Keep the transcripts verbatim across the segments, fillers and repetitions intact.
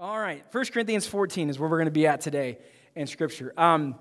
All right, First Corinthians fourteen is where we're going to be at today in Scripture. Um,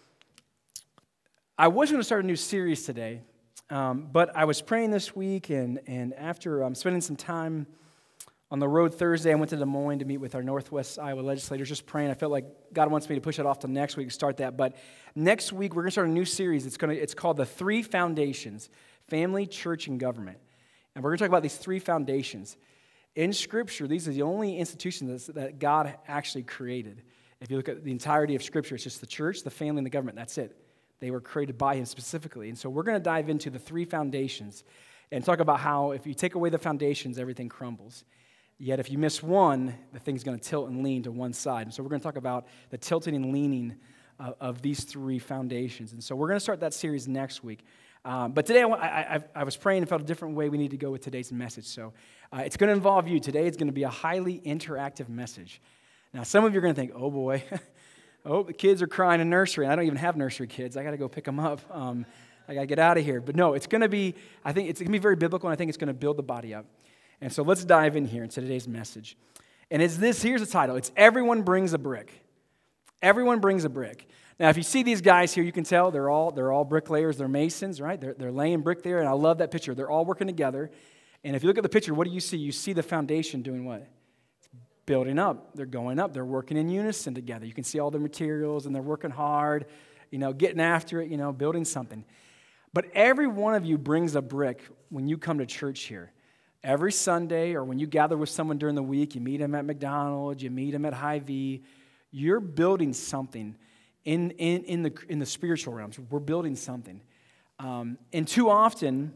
I was going to start a new series today, um, but I was praying this week, and, and after um, spending some time on the road Thursday, I went to Des Moines to meet with our Northwest Iowa legislators, just praying. I felt like God wants me to push it off till next week to start that. But next week, we're going to start a new series. It's going to, it's called The Three Foundations, Family, Church, and Government. And we're going to talk about these three foundations. In Scripture, these are the only institutions that God actually created. If you look at the entirety of Scripture, it's just the church, the family, and the government. That's it. They were created by Him specifically. And so we're going to dive into the three foundations and talk about how if you take away the foundations, everything crumbles. Yet if you miss one, the thing's going to tilt and lean to one side. And so we're going to talk about the tilting and leaning of, of these three foundations. And so we're going to start that series next week. Um, but today, I, I, I was praying and felt a different way we need to go with today's message. So uh, it's going to involve you. Today it's going to be a highly interactive message. Now, some of you are going to think, oh boy, oh, the kids are crying in nursery. And I don't even have nursery kids. I got to go pick them up. Um, I got to get out of here. But no, it's going to be, I think it's going to be very biblical, and I think it's going to build the body up. And so let's dive in here into today's message. And it's this, here's the title. It's Everyone Brings a Brick. Everyone brings a brick. Now, if you see these guys here, you can tell they're all they're all bricklayers, they're masons, right? They're, they're laying brick there, and I love that picture. They're all working together. And if you look at the picture, what do you see? You see the foundation doing what? It's building up. They're going up. They're working in unison together. You can see all the materials, and they're working hard, you know, getting after it, you know, building something. But every one of you brings a brick when you come to church here. Every Sunday, or when you gather with someone during the week, you meet them at McDonald's, you meet them at Hy-Vee, you're building something in, in, in, the, in the spiritual realms. We're building something. Um, and too often,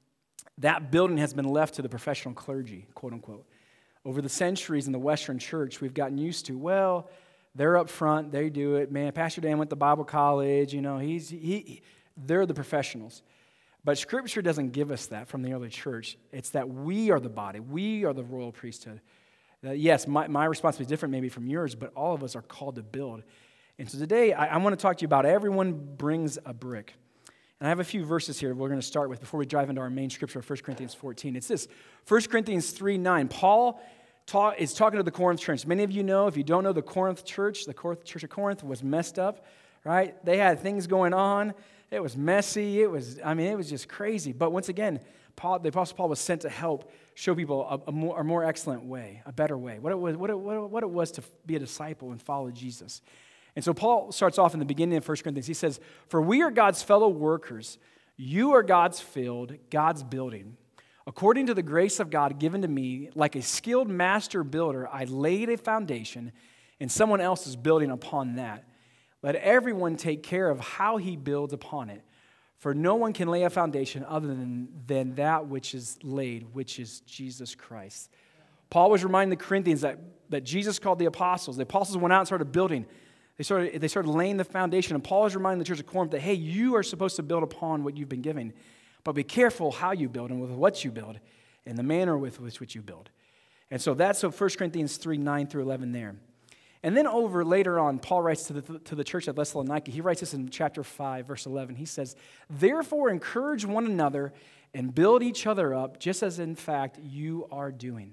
that building has been left to the professional clergy, quote unquote. Over the centuries in the Western church, we've gotten used to, well, they're up front, they do it. Man, Pastor Dan went to Bible college, you know, he's he, they're the professionals. But Scripture doesn't give us that from the early church. It's that we are the body. We are the royal priesthood. That, yes, my, my responsibility is different maybe from yours, but all of us are called to build. And so today, I, I want to talk to you about everyone brings a brick. And I have a few verses here we're going to start with before we dive into our main scripture of First Corinthians fourteen. It's this, First Corinthians three nine. Paul ta- is talking to the Corinth church. Many of you know, if you don't know, the Corinth church, the Corinth, church of Corinth was messed up, right? They had things going on. It was messy. It was, I mean, it was just crazy. But once again, Paul, the Apostle Paul was sent to help show people a, a, more, a more excellent way, a better way, what it was, what it, what it was to be a disciple and follow Jesus. And so Paul starts off in the beginning of First Corinthians. He says, "For we are God's fellow workers. You are God's field, God's building. According to the grace of God given to me, like a skilled master builder, I laid a foundation, and someone else is building upon that. Let everyone take care of how he builds upon it. For no one can lay a foundation other than, than that which is laid, which is Jesus Christ." Paul was reminding the Corinthians that, that Jesus called the apostles. The apostles went out and started building. They started, they started laying the foundation. And Paul is reminding the church of Corinth that, hey, you are supposed to build upon what you've been given. But be careful how you build and with what you build and the manner with which you build. And so that's so First Corinthians three nine through eleven there. And then over later on, Paul writes to the, to the church at Thessalonica. He writes this in chapter five, verse eleven. He says, "Therefore encourage one another and build each other up, just as in fact you are doing."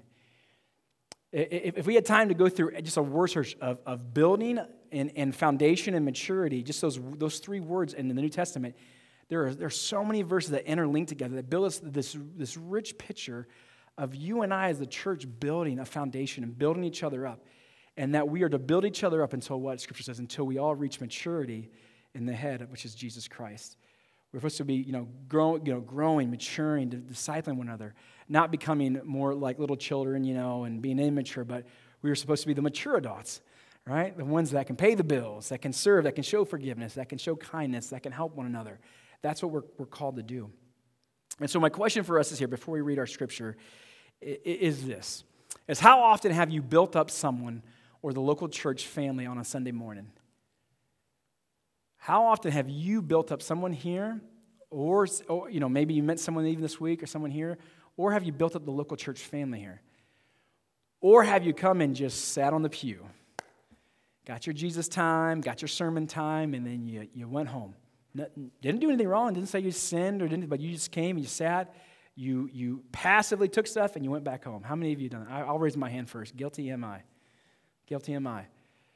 If we had time to go through just a word search of, of building and, and foundation and maturity, just those, those three words in the New Testament, there are, there are so many verses that interlink together that build us this, this rich picture of you and I as the church building a foundation and building each other up. And that we are to build each other up until what Scripture says, until we all reach maturity in the head, which is Jesus Christ. We're supposed to be, you know, grow, you know, growing, maturing, discipling one another, not becoming more like little children, you know, and being immature, but we are supposed to be the mature adults, right? The ones that can pay the bills, that can serve, that can show forgiveness, that can show kindness, that can help one another. That's what we're, we're called to do. And so my question for us is here, before we read our Scripture, is this, is how often have you built up someone or the local church family on a Sunday morning? How often have you built up someone here, or, or you know, maybe you met someone even this week or someone here, or have you built up the local church family here? Or have you come and just sat on the pew, got your Jesus time, got your sermon time, and then you, you went home? Nothing, didn't do anything wrong, didn't say you sinned, or didn't, but you just came and you sat, you, you passively took stuff, and you went back home. How many of you done that? I'll raise my hand first. Guilty am I. Guilty am I.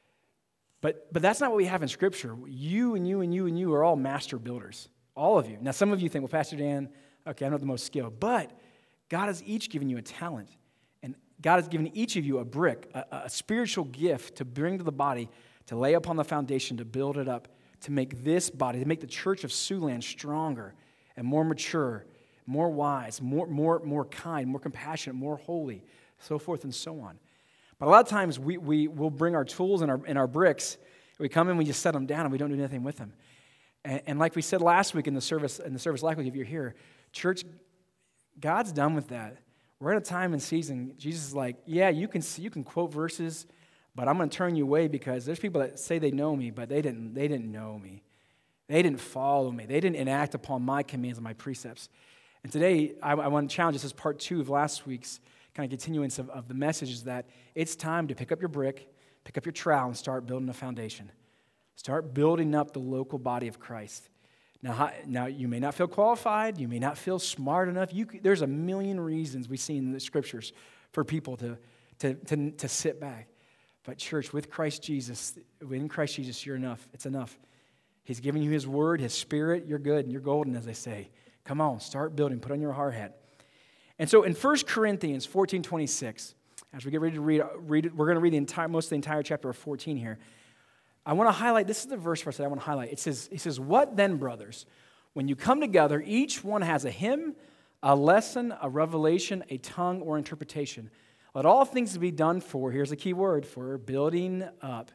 But, but that's not what we have in Scripture. You and you and you and you are all master builders. All of you. Now, some of you think, well, Pastor Dan, okay, I'm not the most skilled. But God has each given you a talent. And God has given each of you a brick, a, a spiritual gift to bring to the body, to lay upon the foundation, to build it up, to make this body, to make the church of Siouxland stronger and more mature, more wise, more, more, more kind, more compassionate, more holy, so forth and so on. But a lot of times we, we will bring our tools and our, and our bricks, we come in, we just set them down, and we don't do anything with them. And, and like we said last week in the service, in the service last week, if you're here, church, God's done with that. We're at a time and season, Jesus is like, yeah, you can see, you can quote verses, but I'm going to turn you away because there's people that say they know me, but they didn't, they didn't know me. They didn't follow me. They didn't enact upon my commands and my precepts. And today, I, I want to challenge this as part two of last week's kind of continuance of, of the message is that it's time to pick up your brick, pick up your trowel, and start building a foundation. Start building up the local body of Christ. Now, how, now you may not feel qualified. You may not feel smart enough. You, there's a million reasons we see in the Scriptures for people to, to, to, to sit back. But church, with Christ Jesus, in Christ Jesus, you're enough. It's enough. He's given you His Word, His Spirit. You're good, and you're golden, as they say. Come on, start building. Put on your hard hat. And so in First Corinthians fourteen twenty-six, as we get ready to read, read it, we're going to read the entire, most of the entire chapter of fourteen here. I want to highlight, this is the verse for us that I want to highlight. It says, it says, what then, brothers? When you come together, each one has a hymn, a lesson, a revelation, a tongue, or interpretation. Let all things be done for, here's a key word, for building up.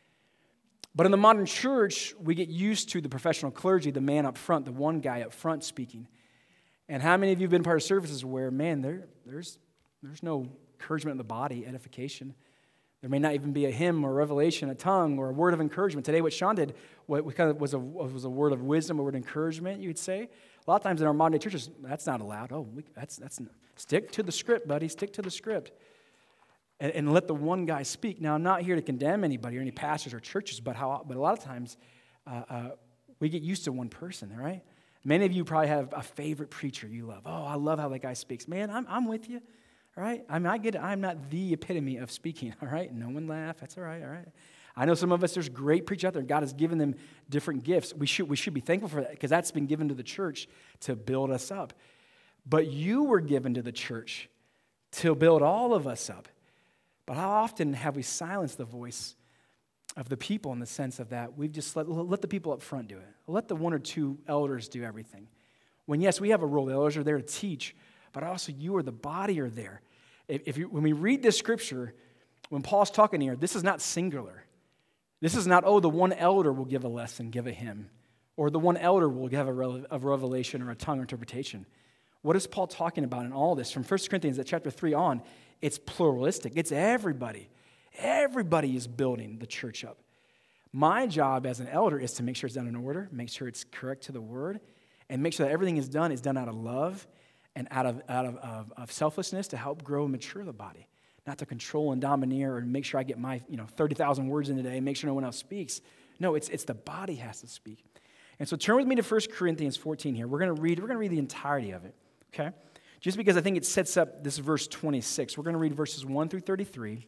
But in the modern church, we get used to the professional clergy, the man up front, the one guy up front speaking. And how many of you have been part of services where, man, there, there's, there's no encouragement in the body, edification. There may not even be a hymn or a revelation, a tongue, or a word of encouragement. Today, what Sean did what kind of was a, was a word of wisdom, a word of encouragement, you'd say. A lot of times in our modern day churches, that's not allowed. Oh, we, that's, that's stick to the script, buddy. Stick to the script. And, and let the one guy speak. Now, I'm not here to condemn anybody or any pastors or churches, but, how, but a lot of times uh, uh, we get used to one person, right? Many of you probably have a favorite preacher you love. Oh, I love how that guy speaks. Man, I'm, I'm with you. All right? I mean, I get it. I'm not the epitome of speaking. All right? No one laugh. That's all right. All right? I know some of us, there's great preachers out there. God has given them different gifts. We should, we should be thankful for that because that's been given to the church to build us up. But you were given to the church to build all of us up. But how often have we silenced the voice of the people in the sense of that we've just let, let the people up front do it. Let the one or two elders do everything. When, yes, we have a role. The elders are there to teach, but also you or the body are there. If, if you, when we read this scripture, when Paul's talking here, this is not singular. This is not, oh, the one elder will give a lesson, give a hymn, or the one elder will give a, re- a revelation or a tongue or interpretation. What is Paul talking about in all this? From First Corinthians at chapter three on, it's pluralistic. It's everybody. Everybody is building the church up. My job as an elder is to make sure it's done in order, make sure it's correct to the word, and make sure that everything is done is done out of love and out of, out of, of, of selflessness to help grow and mature the body, not to control and domineer or make sure I get my you know thirty thousand words in a day and make sure no one else speaks. No, it's, it's the body has to speak. And so turn with me to First Corinthians fourteen here. We're going to read, we're going to read the entirety of it, okay? Just because I think it sets up this verse twenty-six. We're going to read verses one through thirty-three.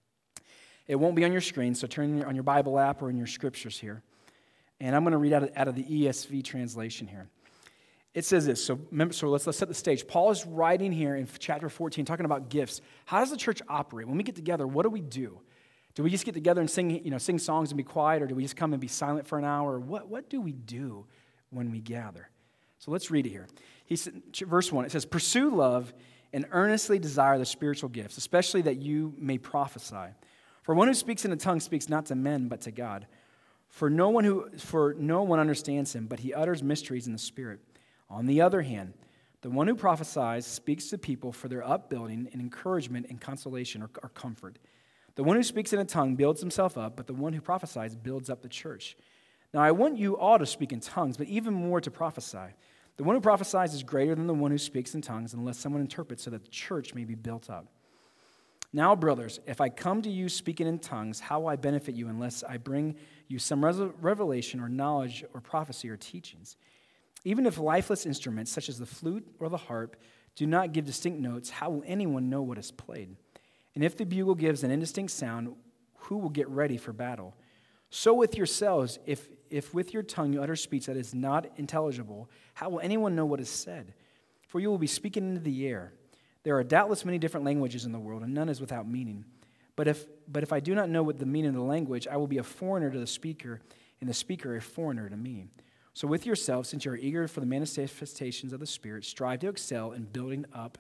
It won't be on your screen, so turn on your Bible app or in your scriptures here. And I'm going to read out of, out of the E S V translation here. It says this, so, remember, so let's, let's set the stage. Paul is writing here in chapter fourteen, talking about gifts. How does the church operate? When we get together, what do we do? Do we just get together and sing, you know, sing songs and be quiet, or do we just come and be silent for an hour? What, what do we do when we gather? So let's read it here. He said, verse one, it says, "Pursue love and earnestly desire the spiritual gifts, especially that you may prophesy. For one who speaks in a tongue speaks not to men, but to God. For no one who, for no one understands him, but he utters mysteries in the Spirit. On the other hand, the one who prophesies speaks to people for their upbuilding and encouragement and consolation or, or comfort. The one who speaks in a tongue builds himself up, but the one who prophesies builds up the church. Now I want you all to speak in tongues, but even more to prophesy. The one who prophesies is greater than the one who speaks in tongues, unless someone interprets so that the church may be built up. Now, brothers, if I come to you speaking in tongues, how will I benefit you unless I bring you some revelation or knowledge or prophecy or teachings? Even if lifeless instruments, such as the flute or the harp, do not give distinct notes, how will anyone know what is played? And if the bugle gives an indistinct sound, who will get ready for battle. So with yourselves, if, if with your tongue you utter speech that is not intelligible, how will anyone know what is said? For you will be speaking into the air. There are doubtless many different languages in the world, and none is without meaning. But if, but if I do not know what the meaning of the language, I will be a foreigner to the speaker, and the speaker a foreigner to me. So with yourselves, since you are eager for the manifestations of the Spirit, strive to excel in building up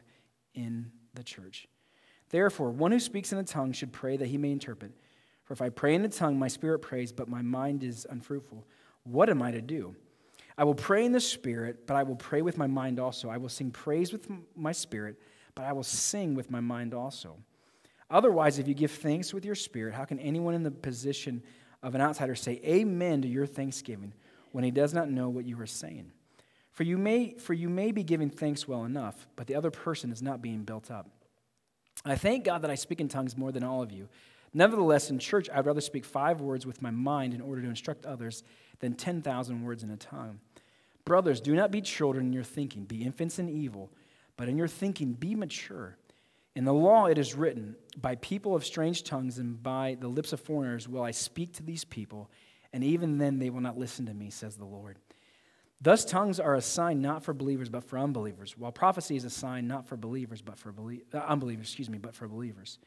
in the church. Therefore, one who speaks in a tongue should pray that he may interpret. For if I pray in a tongue, my spirit prays, but my mind is unfruitful. What am I to do? I will pray in the Spirit, but I will pray with my mind also. I will sing praise with my spirit, but I will sing with my mind also. Otherwise, if you give thanks with your spirit, how can anyone in the position of an outsider say amen to your thanksgiving when he does not know what you are saying? For you may, for you may be giving thanks well enough, but the other person is not being built up. I thank God that I speak in tongues more than all of you. Nevertheless, in church, I'd rather speak five words with my mind in order to instruct others than ten thousand words in a tongue. Brothers, do not be children in your thinking. Be infants in evil, but in your thinking be mature. In the law it is written, by people of strange tongues and by the lips of foreigners will I speak to these people, and even then they will not listen to me, says the Lord. Thus tongues are a sign not for believers but for unbelievers, while prophecy is a sign not for believers but for belie- uh, unbelievers, excuse me, but for believers.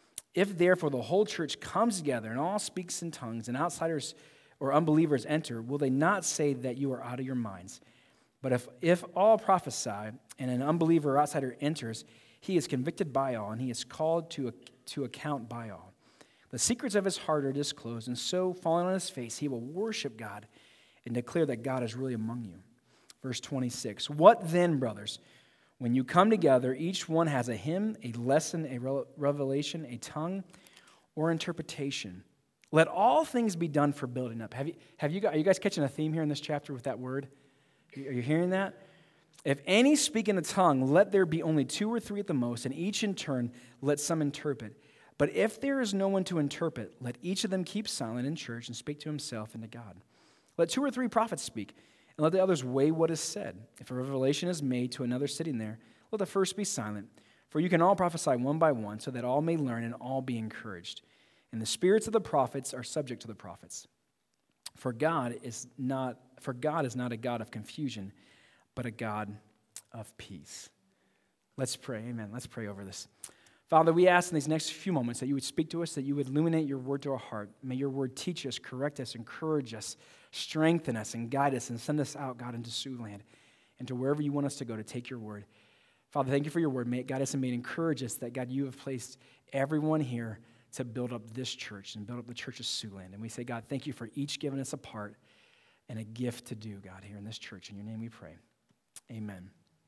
If therefore the whole church comes together and all speaks in tongues and outsiders or unbelievers enter, will they not say that you are out of your minds? But if, if all prophesy and an unbeliever or outsider enters, he is convicted by all and he is called to, to account by all. The secrets of his heart are disclosed, and so falling on his face, he will worship God and declare that God is really among you. Verse twenty-six, what then, brothers? When you come together, each one has a hymn, a lesson, a revelation, a tongue, or interpretation. Let all things be done for building up. Have you, have you got, are you guys catching a theme here in this chapter with that word? Are you hearing that? If any speak in a tongue, let there be only two or three at the most, and each in turn let some interpret. But if there is no one to interpret, let each of them keep silent in church and speak to himself and to God. Let two or three prophets speak, and let the others weigh what is said. If a revelation is made to another sitting there, let the first be silent. For you can all prophesy one by one, so that all may learn and all be encouraged. And the spirits of the prophets are subject to the prophets. For God is not, for God is not a God of confusion, but a God of peace. Let's pray. Amen. Let's pray over this. Father, we ask in these next few moments that you would speak to us, that you would illuminate your word to our heart. May your word teach us, correct us, encourage us, strengthen us, and guide us, and send us out, God, into Siouxland, and to wherever you want us to go to take your word. Father, thank you for your word. May it guide us and may it encourage us that, God, you have placed everyone here to build up this church and build up the church of Siouxland. And we say, God, thank you for each giving us a part and a gift to do, God, here in this church. In your name we pray. Amen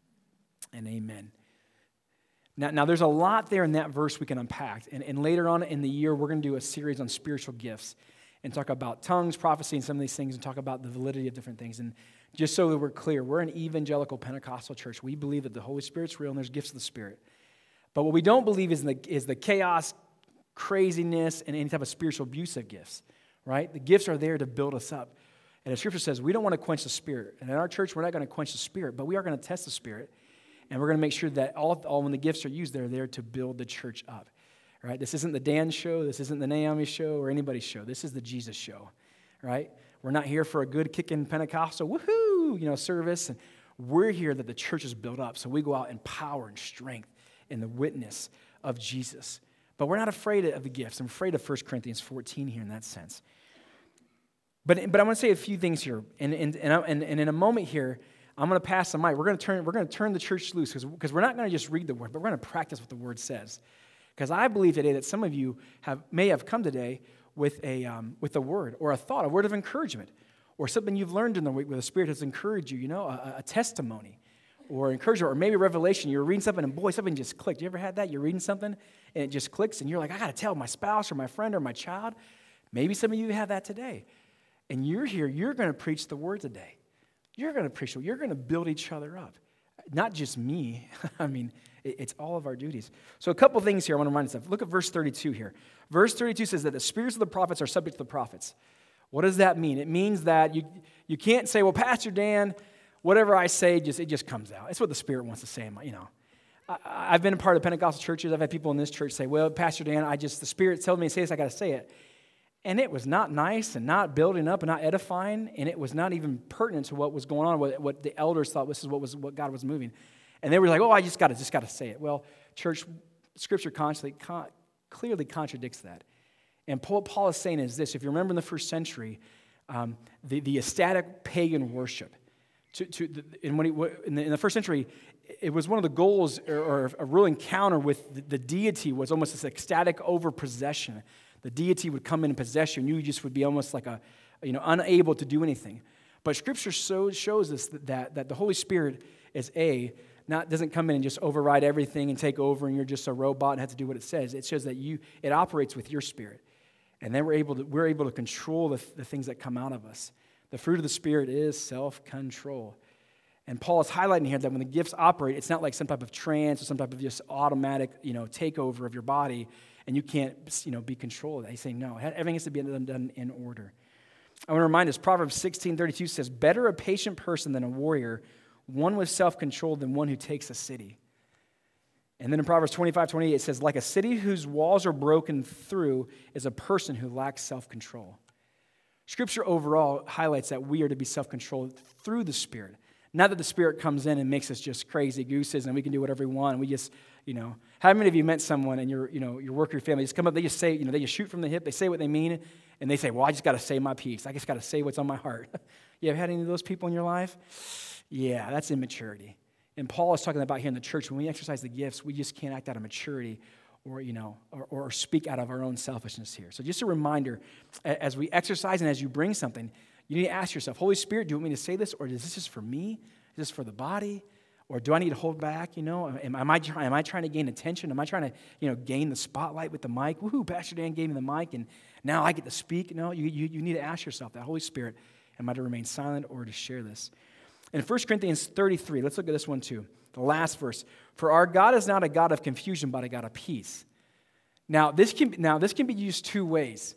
and amen. Now, now, there's a lot there in that verse we can unpack. And, and later on in the year, we're going to do a series on spiritual gifts and talk about tongues, prophecy, and some of these things, and talk about the validity of different things. And just so that we're clear, we're an evangelical Pentecostal church. We believe that the Holy Spirit's real and there's gifts of the Spirit. But what we don't believe is, in the, is the chaos, craziness, and any type of spiritual abuse of gifts, right? The gifts are there to build us up. And the Scripture says we don't want to quench the Spirit. And in our church, we're not going to quench the Spirit, but we are going to test the Spirit. And we're going to make sure that all, all when the gifts are used, they're there to build the church up. Right? This isn't the Dan show. This isn't the Naomi show or anybody's show. This is the Jesus show. Right? We're not here for a good kicking Pentecostal woohoo, you know, service. And we're here that the church is built up. So we go out in power and strength in the witness of Jesus. But we're not afraid of the gifts. I'm afraid of First Corinthians fourteen here in that sense. But but I want to say a few things here. And and and, and in a moment here, I'm going to pass the mic. We're going to turn, we're going to turn the church loose because we're not going to just read the word, but we're going to practice what the word says. Because I believe today that some of you have may have come today with a um, with a word or a thought, a word of encouragement, or something you've learned in the week where the Spirit has encouraged you, you know, a, a testimony or encouragement, or maybe a revelation. You're reading something and boy, something just clicked. You ever had that? You're reading something and it just clicks and you're like, I got to tell my spouse or my friend or my child. Maybe some of you have that today. And you're here, you're going to preach the word today. You're going to preach, you're going to build each other up. Not just me. I mean, it's all of our duties. So a couple things here I want to remind us of. Look at verse thirty-two here. Verse thirty-two says that the spirits of the prophets are subject to the prophets. What does that mean? It means that you, you can't say, well, Pastor Dan, whatever I say, just it just comes out. It's what the Spirit wants to say. You know, I, I've been a part of Pentecostal churches. I've had people in this church say, well, Pastor Dan, I just, the Spirit told me to say this, I got to say it. And it was not nice and not building up and not edifying, and it was not even pertinent to what was going on, what, what the elders thought this is what was what God was moving. And they were like, oh, I just got to just got to say it. Well, church, Scripture constantly, con- clearly contradicts that. And what Paul is saying is this: if you remember in the first century, um, the, the ecstatic pagan worship, to, to the, and when he, in, the, in the first century, it was one of the goals, or, or a real encounter with the, the deity was almost this ecstatic over-possession. The deity would come in and possess you, and you just would be almost like a, you know, unable to do anything. But Scripture so shows us that, that, that the Holy Spirit is A, not doesn't come in and just override everything and take over, and you're just a robot and have to do what it says. It shows that you it operates with your spirit, and then we're able to we're able to control the, the things that come out of us. The fruit of the Spirit is self-control. And Paul is highlighting here that when the gifts operate, it's not like some type of trance or some type of just automatic, you know, takeover of your body, and you can't, you know, be controlled. He's saying, no, everything has to be done, done in order. I want to remind us, Proverbs sixteen thirty-two says, better a patient person than a warrior, one with self-control than one who takes a city. And then in Proverbs twenty-five twenty-eight, it says, like a city whose walls are broken through is a person who lacks self-control. Scripture overall highlights that we are to be self-controlled through the Spirit. Not that the Spirit comes in and makes us just crazy gooses and we can do whatever we want. And we just, you know, how many of you met someone and your, you know, your work or your family just come up, they just say, you know, they just shoot from the hip, they say what they mean, and they say, well, I just got to say my piece. I just got to say what's on my heart. You ever had any of those people in your life? Yeah, that's immaturity. And Paul is talking about here in the church, when we exercise the gifts, we just can't act out of maturity or, you know, or, or speak out of our own selfishness here. So just a reminder, as we exercise and as you bring something, you need to ask yourself, Holy Spirit, do you want me to say this, or is this just for me? Is this for the body? Or do I need to hold back, you know? Am, am, I, am I trying to gain attention? Am I trying to, you know, gain the spotlight with the mic? Woohoo, Pastor Dan gave me the mic, and now I get to speak. No, you, you, you need to ask yourself that, Holy Spirit, am I to remain silent or to share this? In First Corinthians thirty-three, let's look at this one too. The last verse. For our God is not a God of confusion, but a God of peace. Now, this can, now, this can be used two ways.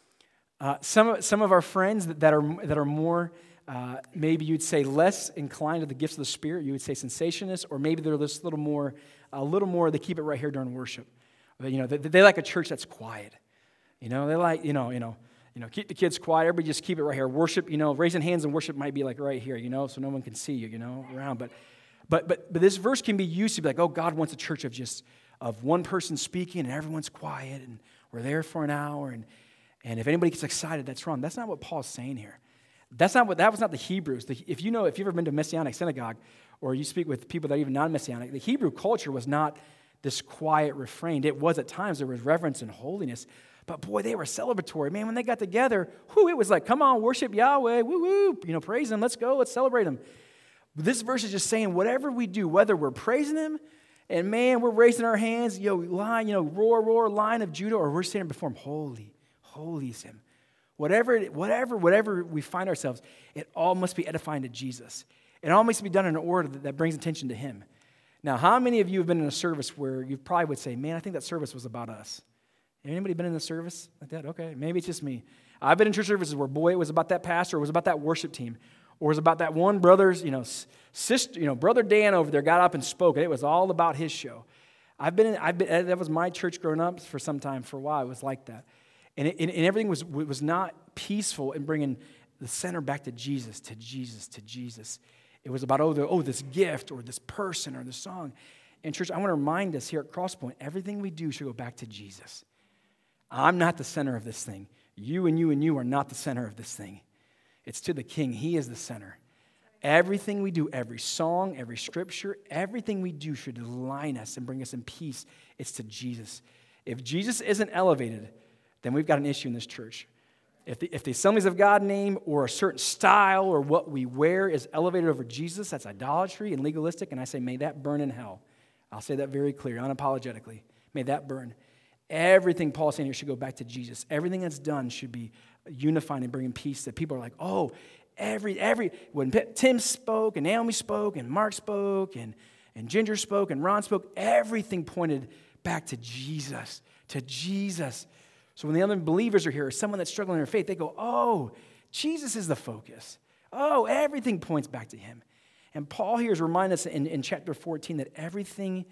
Uh, some, some of our friends that, that are that are more, uh, maybe you'd say less inclined to the gifts of the Spirit, you would say cessationists, or maybe they're just a little more, a little more, they keep it right here during worship. You know, they, they like a church that's quiet. You know, they like, you know, you know, you know, keep the kids quiet. Everybody just keep it right here. Worship, you know, raising hands in worship might be like right here, you know, so no one can see you, you know, around. But, but, but, but this verse can be used to be like, oh, God wants a church of just of one person speaking and everyone's quiet and we're there for an hour and. And if anybody gets excited, that's wrong. That's not what Paul's saying here. That's not what that was not the Hebrews. The, if you know, if you've ever been to a Messianic synagogue, or you speak with people that are even non-Messianic, the Hebrew culture was not this quiet, refrained. It was at times there was reverence and holiness, but boy, they were celebratory. Man, when they got together, whoo, it was like, come on, worship Yahweh, woo woo, you know, praise Him. Let's go, let's celebrate Him. This verse is just saying, whatever we do, whether we're praising Him, and man, we're raising our hands, yo, line, you know, roar, roar, Lion of Judah, or we're standing before Him, holy. Holy is Him. Whatever, whatever, whatever we find ourselves, it all must be edifying to Jesus. It all must be done in an order that, that brings attention to Him. Now, how many of you have been in a service where you probably would say, man, I think that service was about us? Anybody been in a service like that? Okay, maybe it's just me. I've been in church services where, boy, it was about that pastor, or it was about that worship team, or it was about that one brother's, you know, sister, you know, brother Dan over there got up and spoke, and it was all about his show. I've been, in, I've been, that was my church growing up for some time. For a while, it was like that. And, it, and everything was, was not peaceful in bringing the center back to Jesus, to Jesus, to Jesus. It was about, oh, the, oh, this gift or this person or this song. And church, I want to remind us here at Crosspoint, everything we do should go back to Jesus. I'm not the center of this thing. You and you and you are not the center of this thing. It's to the King. He is the center. Everything we do, every song, every scripture, everything we do should align us and bring us in peace. It's to Jesus. If Jesus isn't elevated, then we've got an issue in this church. If the, if the Assemblies of God name or a certain style or what we wear is elevated over Jesus, that's idolatry and legalistic, and I say, may that burn in hell. I'll say that very clear, unapologetically. May that burn. Everything Paul's saying here should go back to Jesus. Everything that's done should be unifying and bringing peace, that people are like, oh, every, every, when Tim spoke and Naomi spoke and Mark spoke and, and Ginger spoke and Ron spoke, everything pointed back to Jesus, to Jesus. So when the other believers are here, or someone that's struggling in their faith, they go, oh, Jesus is the focus. Oh, everything points back to Him. And Paul here is reminding us in, in chapter fourteen that everything,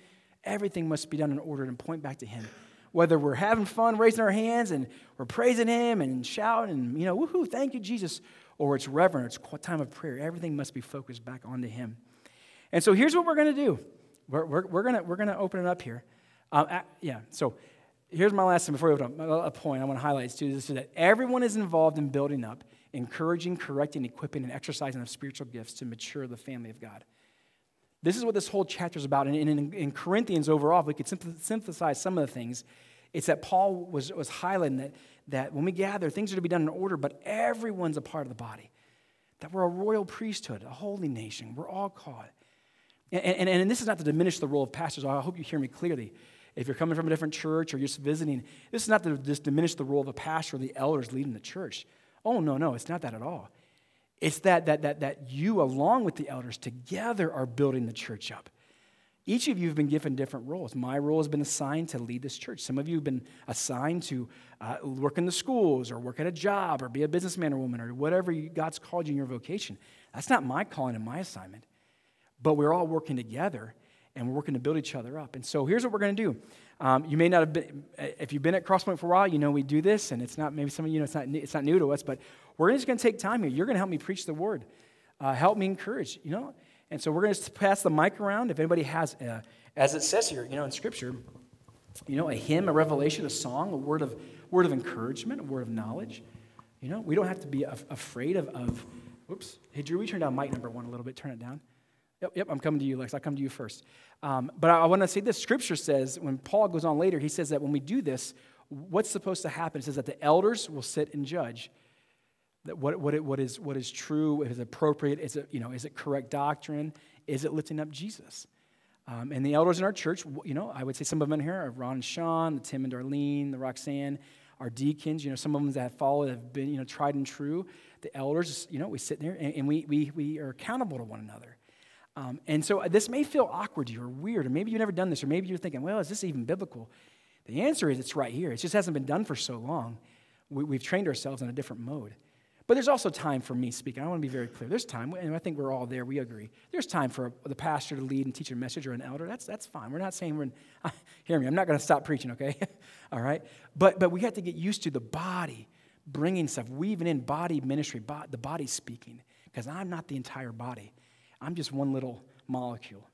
Everything must be done in order and point back to him. Whether we're having fun, raising our hands, and we're praising him and shouting, and, you know, woohoo, thank you, Jesus, or it's reverent, it's time of prayer. Everything must be focused back onto him. And so here's what we're going to do. We're, we're, we're going we're gonna open it up here. Um, uh, yeah, so here's my last thing before we open up. A point I want to highlight too is that everyone is involved in building up, encouraging, correcting, equipping, and exercising of spiritual gifts to mature the family of God. This is what this whole chapter is about. And in, in Corinthians overall, if we could synthesize some of the things, it's that Paul was, was highlighting that, that when we gather, things are to be done in order, but everyone's a part of the body. That we're a royal priesthood, a holy nation. We're all called. And, and, and this is not to diminish the role of pastors. I hope you hear me clearly. If you're coming from a different church or you're just visiting, this is not to just diminish the role of a pastor or the elders leading the church. Oh, no, no, it's not that at all. It's that, that, that, that you, along with the elders, together are building the church up. Each of you have been given different roles. My role has been assigned to lead this church. Some of you have been assigned to uh, work in the schools or work at a job or be a businessman or woman or whatever you, God's called you in your vocation. That's not my calling and my assignment. But we're all working together, and we're working to build each other up. And so here's what we're going to do. Um, you may not have been, if you've been at Crosspoint for a while, you know we do this, and it's not, maybe some of you know it's not, it's not new to us, but we're just going to take time here. You're going to help me preach the word. Uh, help me encourage, you know. And so we're going to pass the mic around. If anybody has, a, as it says here, you know, in Scripture, you know, a hymn, a revelation, a song, a word of word of encouragement, a word of knowledge. You know, we don't have to be af- afraid of, of, whoops. Hey, Drew, we turn down mic number one a little bit. Turn it down. Yep, yep, I'm coming to you, Lex. I'll come to you first. Um, but I, I want to say this. Scripture says, when Paul goes on later, he says that when we do this, what's supposed to happen? It says that the elders will sit and judge. That what what it, what is what is true, is appropriate, is it, you know, is it correct doctrine? Is it lifting up Jesus? Um, and the elders in our church, you know, I would say some of them in here are Ron and Sean, the Tim and Darlene, the Roxanne, our deacons, you know, some of them that have followed have been, you know, tried and true. The elders, you know, we sit there and, and we we we are accountable to one another. Um, and so this may feel awkward to you or weird, or maybe you've never done this, or maybe you're thinking, well, is this even biblical? The answer is it's right here. It just hasn't been done for so long. We, we've trained ourselves in a different mode. But there's also time for me speaking. I want to be very clear. There's time, and I think we're all there. We agree. There's time for the pastor to lead and teach a message or an elder. That's that's fine. We're not saying we're, in, hear me, I'm not going to stop preaching, okay? All right? But but we have to get used to the body bringing stuff, weaving in body ministry, bo- the body speaking, because I'm not the entire body. I'm just one little molecule.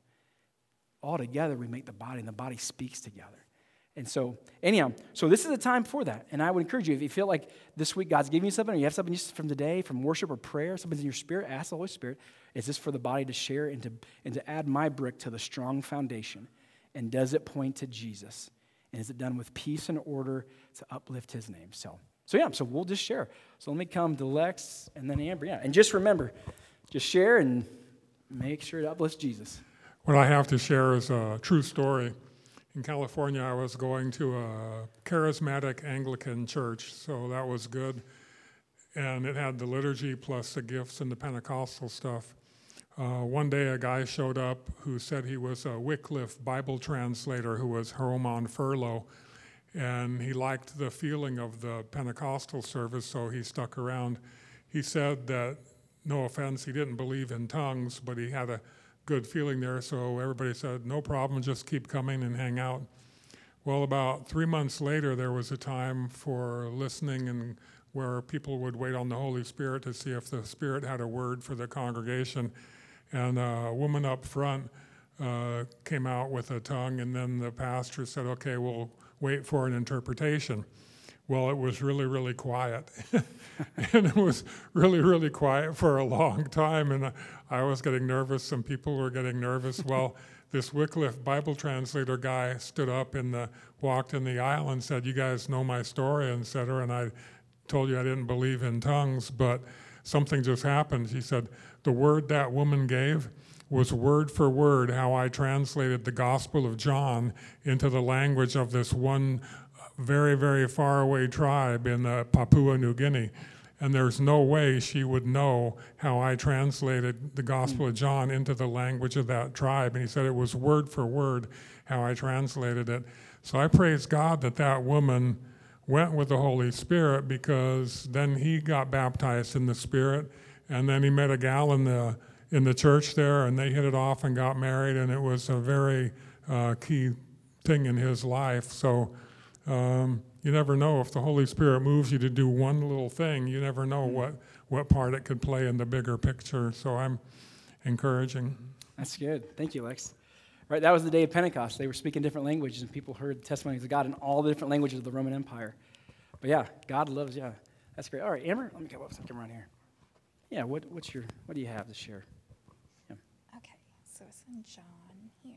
All together, we make the body, and the body speaks together. And so, anyhow, so this is a time for that. And I would encourage you, if you feel like this week God's giving you something, or you have something just from today, from worship or prayer, something's in your spirit, ask the Holy Spirit, is this for the body to share and to, and to add my brick to the strong foundation? And does it point to Jesus? And is it done with peace and order to uplift his name? So, so yeah, so we'll just share. So let me come to Lex and then Amber. Yeah, and just remember, just share and make sure to uplift Jesus. What I have to share is a true story. In California, I was going to a charismatic Anglican church, so that was good. And it had the liturgy plus the gifts and the Pentecostal stuff. Uh, one day, a guy showed up who said he was a Wycliffe Bible translator who was home on furlough. And he liked the feeling of the Pentecostal service, so he stuck around. He said that, no offense, he didn't believe in tongues, but he had a good feeling there, so everybody said, no problem, just keep coming and hang out. Well, about three months later, there was a time for listening and where people would wait on the Holy Spirit to see if the Spirit had a word for the congregation. And a woman up front uh, came out with a tongue, and then the pastor said, okay, we'll wait for an interpretation. Well, it was really, really quiet. And it was really, really quiet for a long time. And I was getting nervous. Some people were getting nervous. Well, this Wycliffe Bible translator guy stood up and the, walked in the aisle and said, you guys know my story, et cetera. And I told you I didn't believe in tongues, but something just happened. He said, the word that woman gave was word for word how I translated the Gospel of John into the language of this one very, very far away tribe in uh, Papua New Guinea. And there's no way she would know how I translated the Gospel mm. of John into the language of that tribe. And he said it was word for word how I translated it. So I praise God that that woman went with the Holy Spirit, because then he got baptized in the Spirit, and then he met a gal in the in the church there, and they hit it off and got married, and it was a very uh, key thing in his life. So um, you never know if the Holy Spirit moves you to do one little thing. You never know what, what part it could play in the bigger picture. So I'm encouraging. That's good. Thank you, Lex. Right, that was the day of Pentecost. They were speaking different languages, and people heard the testimonies of God in all the different languages of the Roman Empire. But yeah, God loves, yeah. That's great. All right, Amber, let me go up so I come around here. Yeah, what, what's your, what do you have to share? Yeah. Okay, so it's in John here.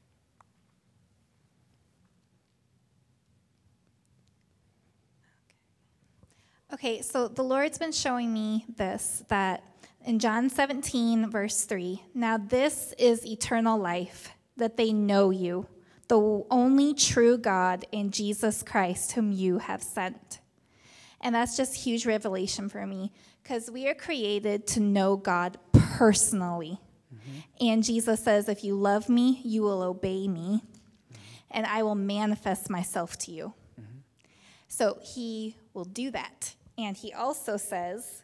Okay. Okay, so the Lord's been showing me this, that in John seventeen, verse three, now this is eternal life, that they know you, the only true God, and Jesus Christ, whom you have sent. And that's just huge revelation for me, because we are created to know God personally. Mm-hmm. And Jesus says, if you love me, you will obey me, mm-hmm. and I will manifest myself to you. Mm-hmm. So he will do that. And he also says,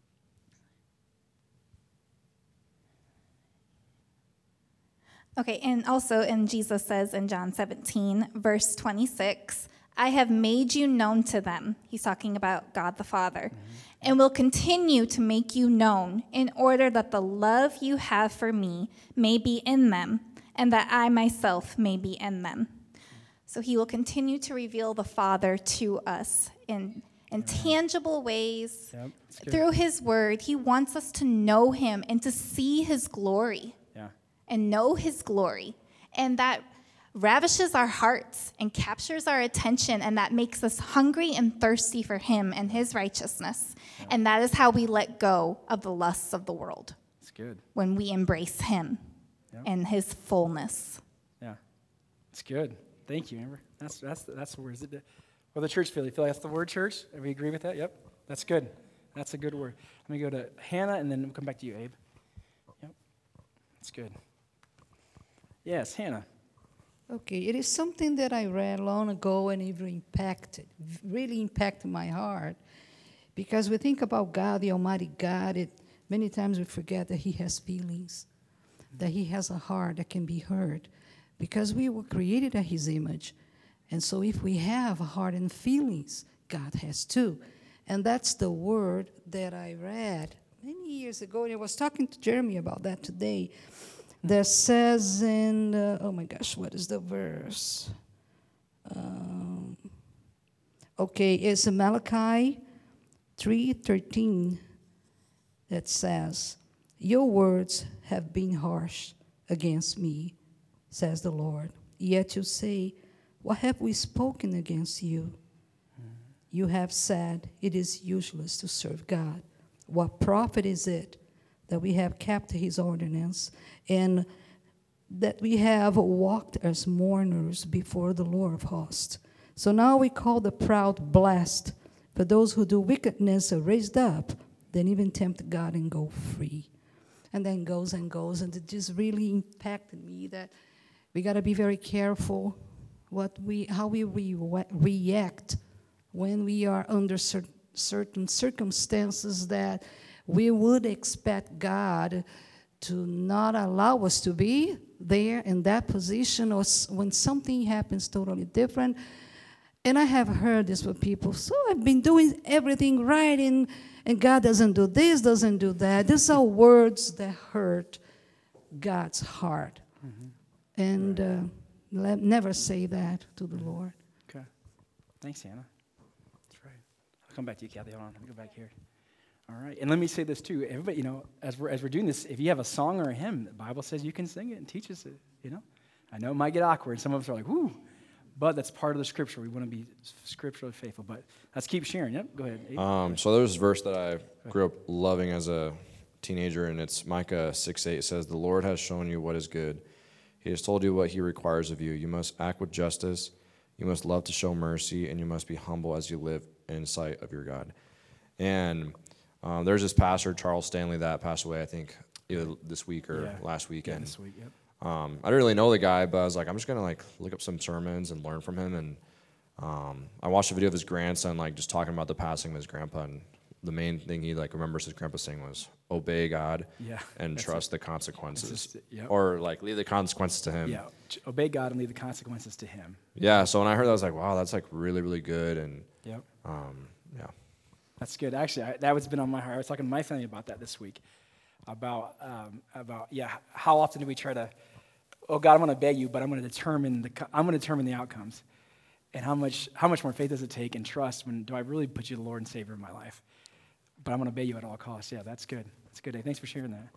okay, and also, and Jesus says in John seventeen, verse twenty-six, I have made you known to them. He's talking about God the Father. Mm-hmm. And will continue to make you known in order that the love you have for me may be in them and that I myself may be in them. So he will continue to reveal the Father to us in, in tangible ways. Yep, through his word. He wants us to know him and to see his glory. Yeah. And know his glory. And that ravishes our hearts and captures our attention, and that makes us hungry and thirsty for him and his righteousness. Yeah. And that is how we let go of the lusts of the world. It's good. When we embrace him yeah. and his fullness. Yeah. It's good. Thank you, Amber. That's that's that's the word. Is it? Well, the church feel. You feel like that's the word, church? Do we agree with that? Yep. That's good. That's a good word. Let me go to Hannah, and then we'll come back to you, Abe. Yep. That's good. Yes, Hannah. Okay, it is something that I read long ago and it really impacted, really impacted my heart. Because we think about God, the Almighty God, it, many times we forget that he has feelings, that he has a heart that can be heard. Because we were created at his image. And so if we have a heart and feelings, God has too. And that's the word that I read many years ago, and I was talking to Jeremy about that today. That says in, uh, oh my gosh, what is the verse? Um, okay, it's Malachi three thirteen that says, your words have been harsh against me, says the Lord. Yet you say, what have we spoken against you? Mm-hmm. You have said, it is useless to serve God. What profit is it that we have kept his ordinance, and that we have walked as mourners before the Lord of hosts. So now we call the proud blessed, but those who do wickedness are raised up, then even tempt God and go free. And then goes and goes, and it just really impacted me that we got to be very careful what we, how we re- react when we are under cer- certain circumstances that we would expect God to not allow us to be there in that position, or when something happens totally different. And I have heard this with people, so I've been doing everything right, and, and God doesn't do this, doesn't do that. These are words that hurt God's heart. Mm-hmm. And right. uh, let, never say that to the Lord. Okay. Thanks, Hannah. That's right. I'll come back to you, Kathy. Hold on. Let me go back here. All right, and let me say this too. Everybody, you know, as we're as we're doing this, if you have a song or a hymn, the Bible says you can sing it and teach us it. You know, I know it might get awkward. Some of us are like, "Whoo," but that's part of the Scripture. We want to be scripturally faithful. But let's keep sharing. Yep, go ahead. Um, so there's a verse that I grew up loving as a teenager, and it's Micah six eight. It says, "The Lord has shown you what is good. He has told you what he requires of you. You must act with justice. You must love to show mercy, and you must be humble as you live in sight of your God." And Um, there's this pastor, Charles Stanley, that passed away, I think, either this week or yeah. last weekend. Yeah, this week, yep. Um, I didn't really know the guy, but I was like, I'm just going to like look up some sermons and learn from him. And um, I watched a video of his grandson, like just talking about the passing of his grandpa, and the main thing he like remembers his grandpa saying was obey God Yeah, and that's trust it. the consequences, It's just- yep. or like leave the consequences to him. Yeah, obey God and leave the consequences to him. Yeah. So when I heard that, I was like, wow, that's like really, really good. And Yep. um, yeah. That's good. Actually, I, that was been on my heart. I was talking to my family about that this week. About, um, about yeah, how often do we try to, oh God, I'm going to obey you, but I'm going to determine the, co- I'm going to determine the outcomes, and how much, how much more faith does it take and trust when do I really put you the Lord and Savior of my life? But I'm going to obey you at all costs. Yeah, that's good. That's good. Hey, thanks for sharing that.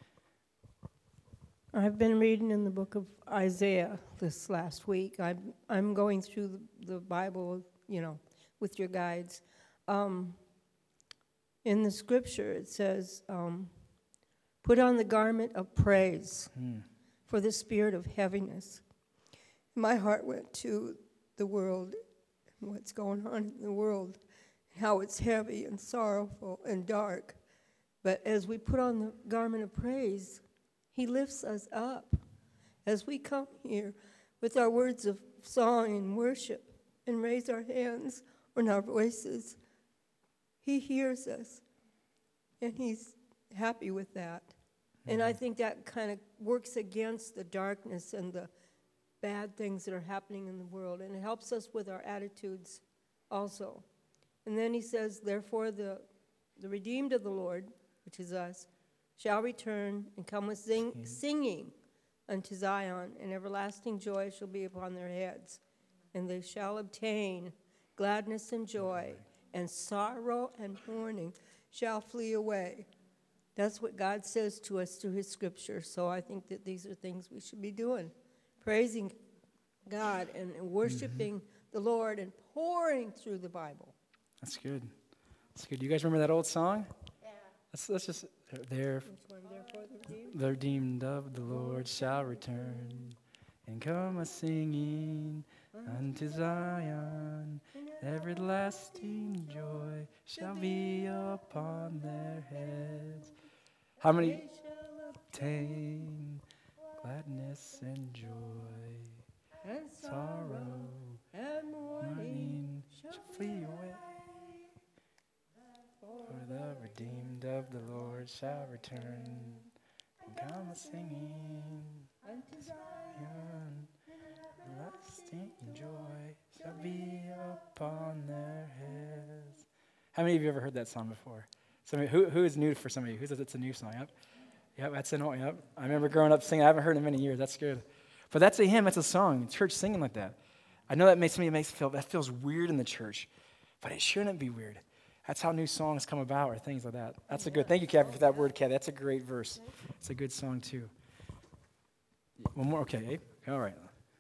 I've been reading in the book of Isaiah this last week. I'm, I'm going through the, the Bible, you know, with your guides. Um, in the scripture, it says, um, put on the garment of praise Hmm. for the spirit of heaviness. My heart went to the world and what's going on in the world, how it's heavy and sorrowful and dark. But as we put on the garment of praise, he lifts us up. As we come here with our words of song and worship and raise our hands and our voices, he hears us, and he's happy with that. And I think that kind of works against the darkness and the bad things that are happening in the world, and it helps us with our attitudes also. And then he says, therefore the, the redeemed of the Lord, which is us, shall return and come with sing, singing unto Zion, and everlasting joy shall be upon their heads. And they shall obtain gladness and joy, and sorrow and mourning shall flee away. That's what God says to us through his scripture. So I think that these are things we should be doing, praising God and, and worshiping mm-hmm. the Lord and pouring through the Bible. That's good. That's good. You guys remember that old song? Yeah. Let's, let's just, there, the redeemed of the Lord shall return and come a singing unto Zion. Everlasting joy shall be upon their heads. How many obtain gladness and joy, and sorrow and mourning shall flee away? For the redeemed of the Lord shall return and come a singing unto Zion. Everlasting joy shall be upon their heads. How many of you ever heard that song before? Somebody, who who is new for some of you? Who says it's a new song? Yep, yep, that's an old. Yep, I remember growing up singing. I haven't heard it in many years. That's good, but that's a hymn. That's a song. Church singing like that. I know that makes me makes feel that feels weird in the church, but it shouldn't be weird. That's how new songs come about, or things like that. That's a good. Thank you, Kathy, for that word, Kathy. That's a great verse. It's a good song too. One more. Okay, Abe. All right.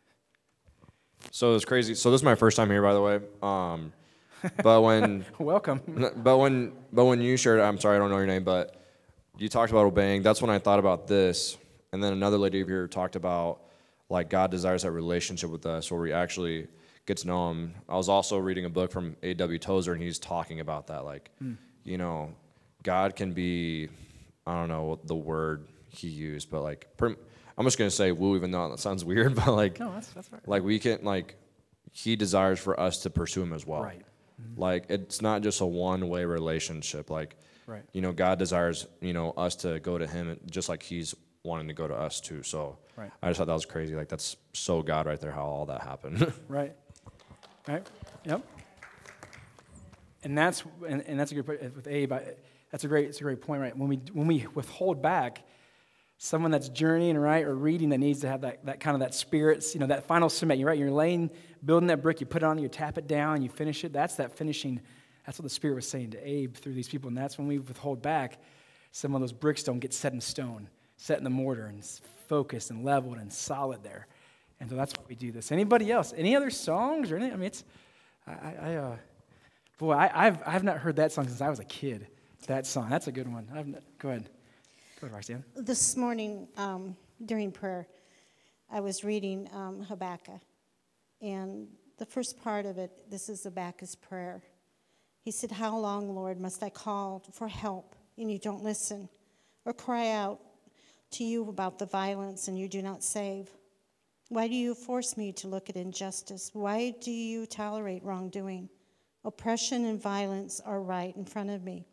So it's crazy. So this is my first time here, by the way. Um, but when welcome. But when but when you shared, I'm sorry, I don't know your name, but you talked about obeying. That's when I thought about this. And then another lady over here talked about like God desires that relationship with us, where we actually get to know Him. I was also reading a book from A W Tozer, and he's talking about that. Like, mm. you know, God can be, I don't know the word he used, but like. Per, I'm just gonna say woo, even though that sounds weird, but like, no, that's, that's right. Like we can, like, he desires for us to pursue him as well. Right. Mm-hmm. Like it's not just a one-way relationship. Like, right. you know, God desires, you know, us to go to him just like he's wanting to go to us too. So right. I just thought that was crazy. Like that's so God right there, how all that happened. Right. Right. Yep. And that's and, and that's a good point with Abe. I, that's a great. It's a great point, right? When we when we withhold back. Someone that's journeying, right, or reading that needs to have that, that kind of that spirit, you know, that final cement. You're right, you're laying, building that brick, you put it on, you tap it down, you finish it. That's that finishing. That's what the Spirit was saying to Abe through these people. And that's when we withhold back, some of those bricks don't get set in stone, set in the mortar and focused and leveled and solid there. And so that's why we do this. Anybody else? Any other songs or anything? I mean, it's, I, I uh, boy, I, I've, I've not heard that song since I was a kid. That song, that's a good one. I've not, go ahead. Go ahead, Roxanne. This morning um, during prayer, I was reading um, Habakkuk, and the first part of it, this is Habakkuk's prayer. He said, "How long, Lord, must I call for help, and you don't listen, or cry out to you about the violence, and you do not save? Why do you force me to look at injustice? Why do you tolerate wrongdoing? Oppression and violence are right in front of me.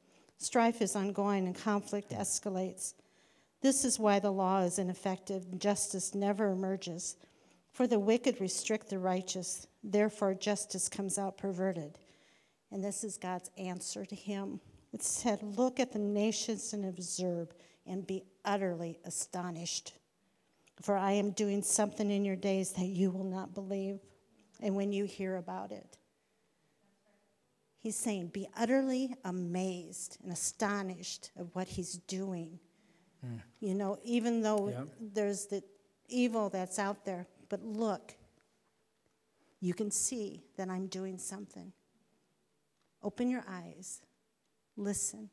Strife is ongoing and conflict escalates. This is why the law is ineffective and justice never emerges. For the wicked restrict the righteous, therefore justice comes out perverted. And this is God's answer to him. It said, look at the nations and observe and be utterly astonished. For I am doing something in your days that you will not believe, and when you hear about it. He's saying, be utterly amazed and astonished at what he's doing. Mm. You know, even though yep. there's the evil that's out there, but look, you can see that I'm doing something. Open your eyes. Listen.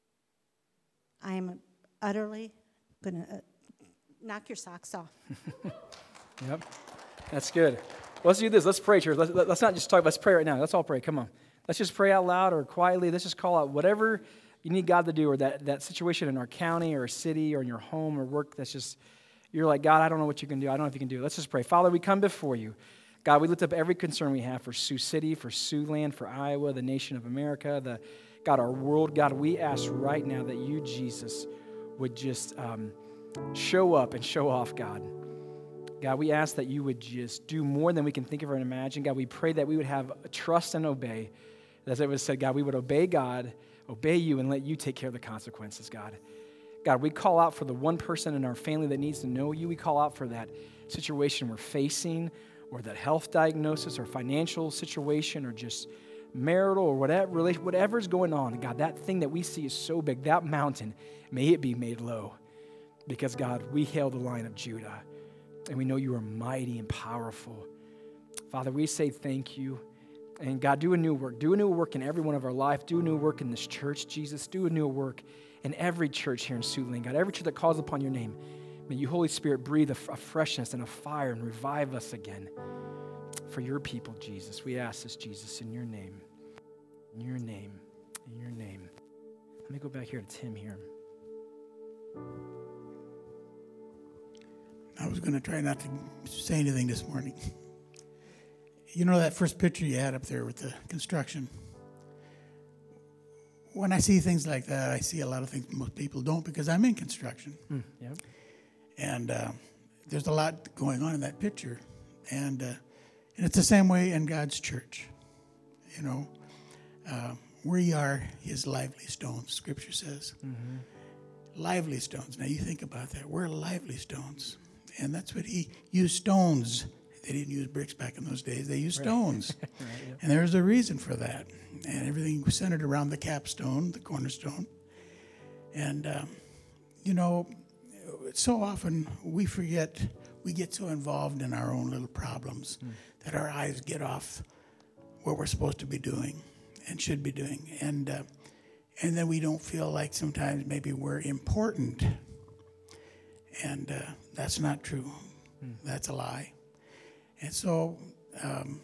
I am utterly going to uh, knock your socks off. Yep. That's good. Well, let's do this. Let's pray, church. Let's, let's not just talk. Let's pray right now. Let's all pray. Come on. Let's just pray out loud or quietly. Let's just call out whatever you need God to do, or that, that situation in our county or city or in your home or work that's just, you're like, God, I don't know what you can do. I don't know if you can do it. Let's just pray. Father, we come before you. God, we lift up every concern we have for Sioux City, for Siouxland, for Iowa, the nation of America, the God, our world. God, we ask right now that you, Jesus, would just um, show up and show off, God. God, we ask that you would just do more than we can think of or imagine. God, we pray that we would have trust and obey. As it was said, God, we would obey God, obey you, and let you take care of the consequences, God. God, we call out for the one person in our family that needs to know you. We call out for that situation we're facing, or that health diagnosis, or financial situation, or just marital, or whatever, whatever's going on. God, that thing that we see is so big, that mountain, may it be made low. Because, God, we hail the Lion of Judah, and we know you are mighty and powerful. Father, we say thank you. And God, do a new work. Do a new work in every one of our life. Do a new work in this church, Jesus. Do a new work in every church here in Siouxland. God, every church that calls upon your name. May you, Holy Spirit, breathe a, a freshness and a fire and revive us again for your people, Jesus. We ask this, Jesus, in your name. In your name. In your name. Let me go back here to Tim here. I was going to try not to say anything this morning. You know that first picture you had up there with the construction? When I see things like that, I see a lot of things most people don't, because I'm in construction. Mm, yeah. And uh, there's a lot going on in that picture. And, uh, and it's the same way in God's church. You know, uh, we are his lively stones, Scripture says. Mm-hmm. Lively stones. Now you think about that. We're lively stones. And that's what he used, stones. They didn't use bricks back in those days. They used stones. Right. Right, yep. And there's a reason for that. And everything was centered around the capstone, the cornerstone. And, um, you know, so often we forget, we get so involved in our own little problems mm. that our eyes get off what we're supposed to be doing and should be doing. And, uh, and then we don't feel like sometimes maybe we're important. And uh, that's not true. Mm. That's a lie. And so um,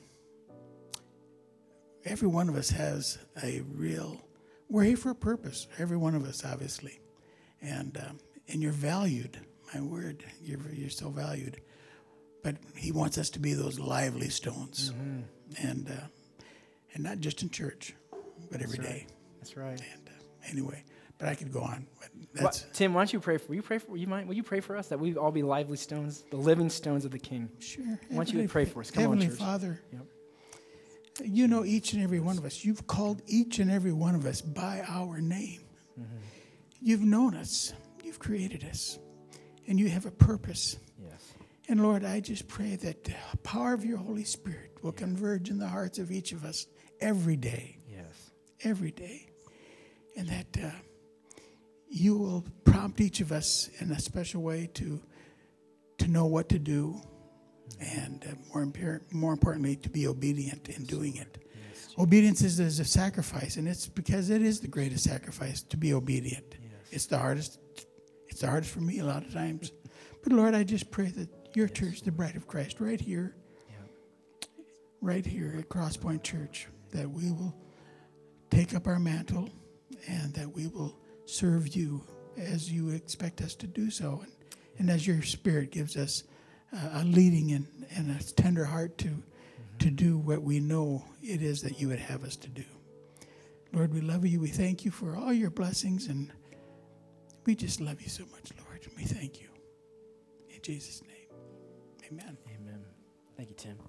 every one of us has a real, we're here for a purpose. Every one of us, obviously. And um, and you're valued. My word, you're, you're so valued. But he wants us to be those lively stones. Mm-hmm. And uh, and not just in church, but every that's right. day. That's right. And uh, anyway, but I could go on. But that's, well, Tim, why don't you pray for? Will you pray for? You mind? Will you pray for us that we all be lively stones, the living stones of the King? Sure. Why don't you pray for us? Come Heavenly on, church. Father, yep. You know each and every one of us. You've called each and every one of us by our name. Mm-hmm. You've known us. You've created us, and you have a purpose. Yes. And Lord, I just pray that the power of your Holy Spirit will yeah. converge in the hearts of each of us every day. Yes. Every day, and that. Uh, You will prompt each of us in a special way to to know what to do, and uh, more, impar- more importantly, to be obedient in doing it. Yes, obedience is, is a sacrifice, and it's because it is the greatest sacrifice to be obedient. Yes. It's the hardest. It's the hardest for me a lot of times. But Lord, I just pray that your yes. church, the Bride of Christ, right here, yeah. right here at Cross Point Church, that we will take up our mantle, and that we will serve you as you expect us to do so, and, and as your Spirit gives us uh, a leading and, and a tender heart to mm-hmm. to do what we know it is that you would have us to do. Lord, we love you. We thank you for all your blessings, and we just love you so much, Lord. And we thank you. In Jesus' name, amen. Amen. Thank you, Tim.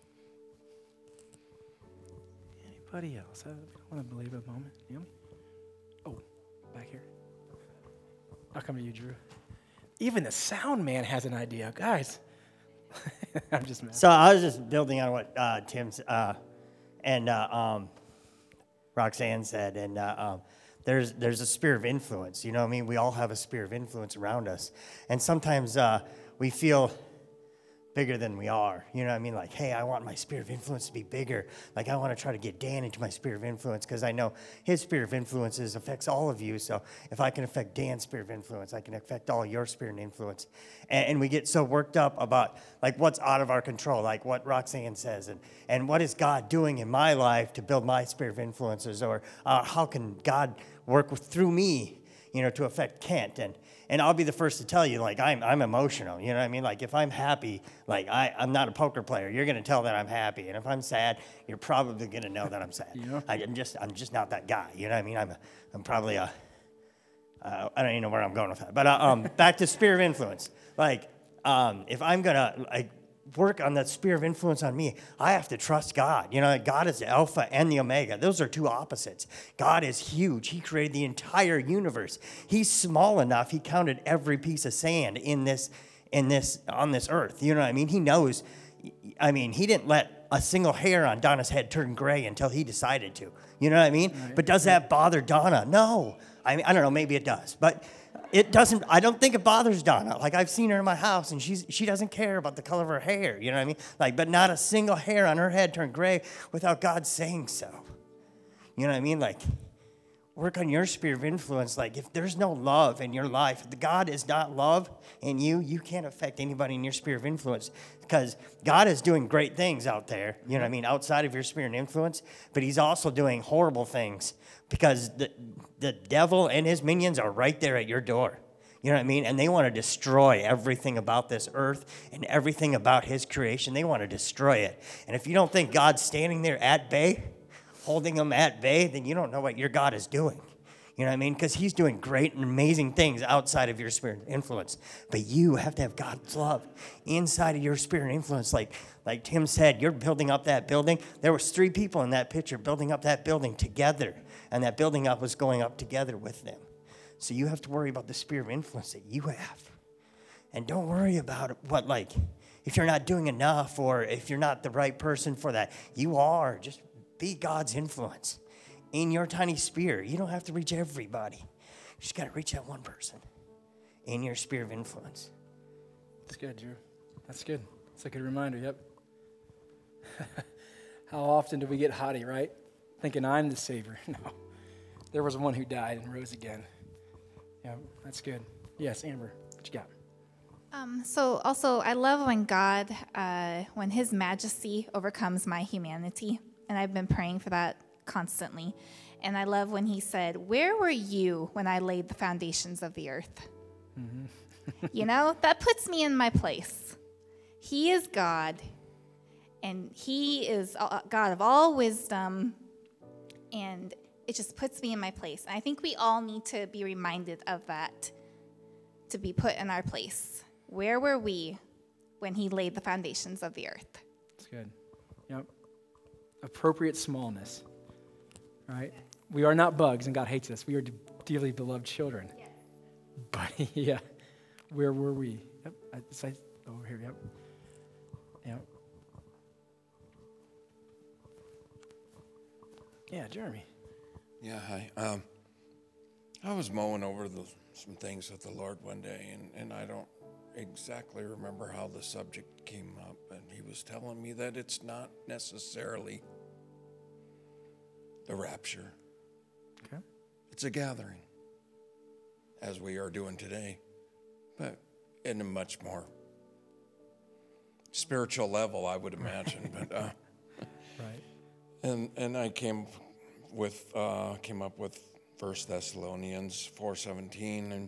Anybody else? I want to believe a moment. You know? Oh, back here. I'll come to you, Drew. Even the sound man has an idea. Guys, I'm just mad. So I was just building on what uh, Tim's uh, and uh, um, Roxanne said, and uh, um, there's there's a sphere of influence. You know what I mean? We all have a sphere of influence around us, and sometimes uh, we feel bigger than we are. You know what I mean? Like, hey, I want my sphere of influence to be bigger. Like, I want to try to get Dan into my sphere of influence because I know his sphere of influences affects all of you. So if I can affect Dan's sphere of influence, I can affect all your sphere of influence. And, and we get so worked up about, like, what's out of our control, like what Roxanne says, and, and what is God doing in my life to build my sphere of influences, or uh, how can God work with, through me, you know, to affect Kent. And And I'll be the first to tell you, like, I'm I'm emotional, you know what I mean? Like, if I'm happy, like, I, I'm not a poker player. You're going to tell that I'm happy. And if I'm sad, you're probably going to know that I'm sad. Yeah. I, I'm just I'm just not that guy, you know what I mean? I'm a, I'm probably a, uh, I don't even know where I'm going with that. But uh, um, back to sphere of influence. Like, um, if I'm going to, like, work on that sphere of influence on me, I have to trust God. You know, God is the Alpha and the Omega. Those are two opposites. God is huge. He created the entire universe. He's small enough. He counted every piece of sand in this, in this, on this earth. You know what I mean? He knows. I mean, he didn't let a single hair on Donna's head turn gray until he decided to. You know what I mean? Right. But does that bother Donna? No. I mean, I don't know. Maybe it does. But it doesn't, I don't think it bothers Donna. Like, I've seen her in my house, and she's she doesn't care about the color of her hair, you know what I mean? Like, but not a single hair on her head turned gray without God saying so. You know what I mean? Like, work on your sphere of influence. Like, if there's no love in your life, if God is not love in you, you can't affect anybody in your sphere of influence, because God is doing great things out there, you know what I mean, outside of your sphere of influence, but he's also doing horrible things, because the, the devil and his minions are right there at your door. You know what I mean? And they want to destroy everything about this earth and everything about his creation. They want to destroy it. And if you don't think God's standing there at bay, holding them at bay, then you don't know what your God is doing. You know what I mean? Because he's doing great and amazing things outside of your spirit of influence. But you have to have God's love inside of your spirit of influence. Like, like Tim said, you're building up that building. There was three people in that picture building up that building together. And that building up was going up together with them. So you have to worry about the sphere of influence that you have. And don't worry about what, like, if you're not doing enough or if you're not the right person for that. You are. Just be God's influence in your tiny sphere. You don't have to reach everybody. You just got to reach that one person in your sphere of influence. That's good, Drew. That's good. It's a good reminder, yep. How often do we get haughty, right? Thinking I'm the Savior. No. There was one who died and rose again. Yeah, that's good. Yes, Amber, what you got? Um, so also, I love when God, uh, when his majesty overcomes my humanity. And I've been praying for that constantly. And I love when he said, where were you when I laid the foundations of the earth? Mm-hmm. You know, that puts me in my place. He is God, and he is God of all wisdom, and it just puts me in my place. And I think we all need to be reminded of that, to be put in our place. Where were we when he laid the foundations of the earth? That's good. Yep. Appropriate smallness, right? We are not bugs, and God hates us. We are dearly beloved children. Yes. But, yeah, where were we? Yep, I, I, over here, yep. Yep. Yeah, Jeremy. Yeah, hi. Um, I was mowing over the, some things with the Lord one day, and, and I don't exactly remember how the subject came up, and he was telling me that it's not necessarily the rapture. Okay. It's a gathering, as we are doing today, but in a much more spiritual level, I would imagine. but uh, right. And and I came with uh, came up with First Thessalonians four seventeen, and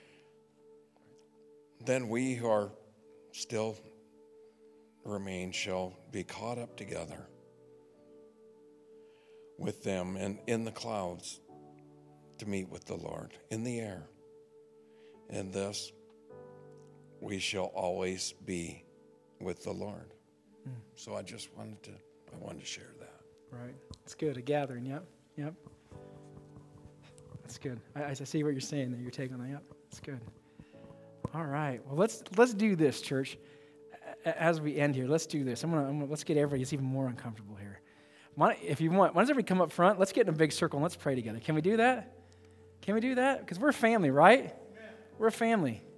then we who are still remain shall be caught up together with them and in the clouds to meet with the Lord in the air. And thus we shall always be with the Lord. Mm. So I just wanted to, I wanted to share that. Right. It's good. A gathering. Yep. Yep. That's good. I, I see what you're saying there. Your take on that. Yep. That's good. All right. Well, let's let's do this, church. As we end here, let's do this. I'm gonna, I'm gonna let's get everybody gets even more uncomfortable here. Why, if you want, why does everybody come up front? Let's get in a big circle and let's pray together. Can we do that? Can we do that? Because we're a family, right? We're a family.